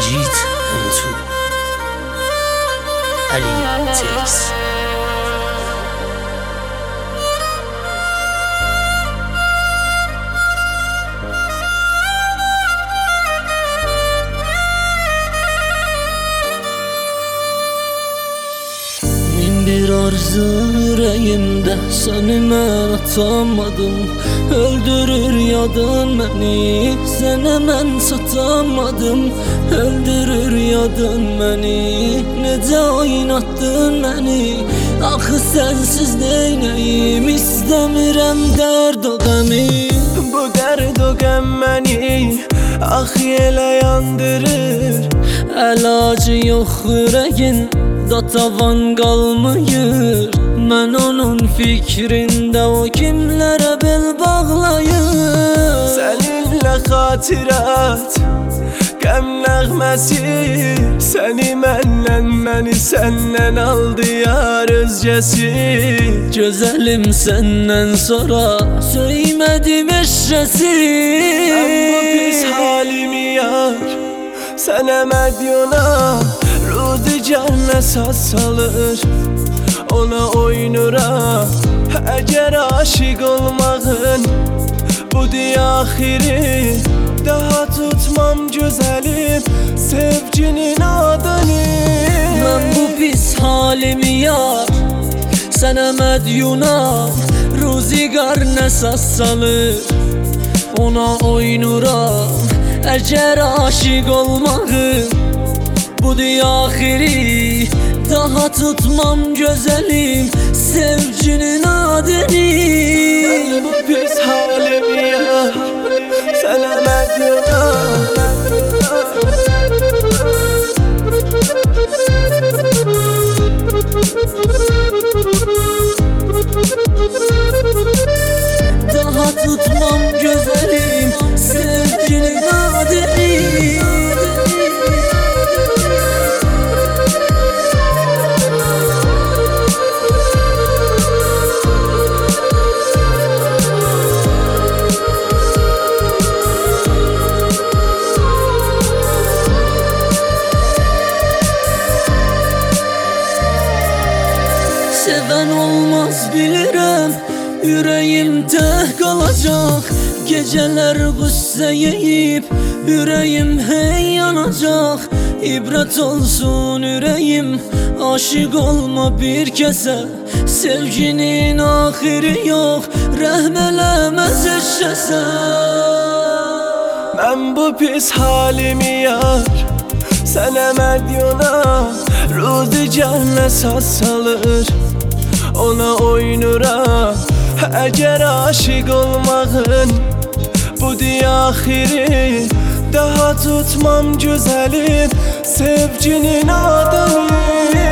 مجید انتو علی تکس Bir arzu yüreğimde seni mən atamadım. Öldürür yadın beni, sənə mən satamadım. Öldürür yadın beni, necə oynattın beni. Axı sensiz neynəyim, istəmirəm dərd o qəmi. Bu dərd o qəm məni axı elə yandırır. Əlacı yox ürəyin da tavan qalmayır. Mən onun fikrində o kimlərə bel bağlayır. Səninlə xatirət qəm nəğməsi, səni məndən, məni səndən aldı yar özgəsi. Gözəlim səndən sonra söymədim eşrəsi. Mən bu pis halimi yar sənə mədyona, rudigan əsas salır ona oynuram. Əgər aşiq olmağın budur axiri, daha tutmam gözəlim sevginin adını. Mən bu pis halimi yar sənə mədyunam, ruzigar əsas salır ona oynuram. Əgər aşiq olmağın budur axiri, daha tutmam gözəlim sevginin adını. Mən bu pis halimi yar sənə mədyunam. Daha tutmam gözəlim sevginin adını. Seven olmaz bilirəm, ürəyimdə qalacaq. Gecələr qüssə yeyib, ürəyim hey yanacaq. İbrət olsun ürəyim, aşiq olma bir kəsə. Sevginin axiri yox, rəhm eləməz eşəsə. Mən bu pis halimi yar sənə mədyona, rudigan əsas salır ona oynuram. Əgər aşiq olmağın budur axiri, daha tutmam gözəlim sevginin adını.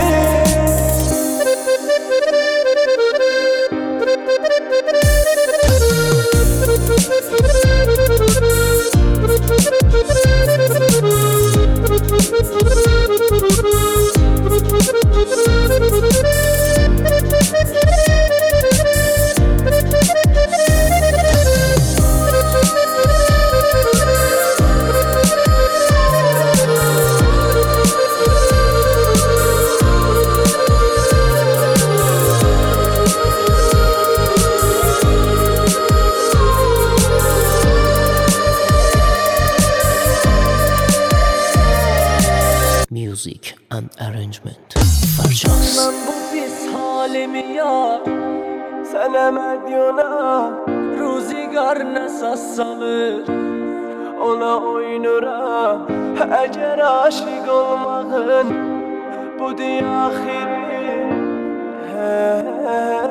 Music and arrangement Farcaz. Mən bu pis halimi yar sənə mədyona, ruzigar əsas salır ona oynuram. Əgər aşiq olmağın budur axiri,